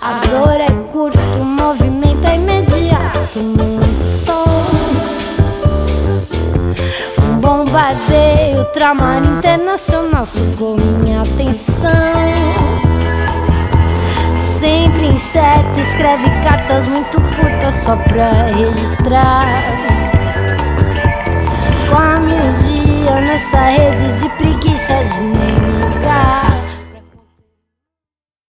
A dor é curto, o movimento é imediato, muito som. Um bombardeio, trabalho internacional sugou minha atenção. Sempre incerto, escreve cartas muito curtas só pra registrar. Come o dia nessa rede de preguiças de nenhum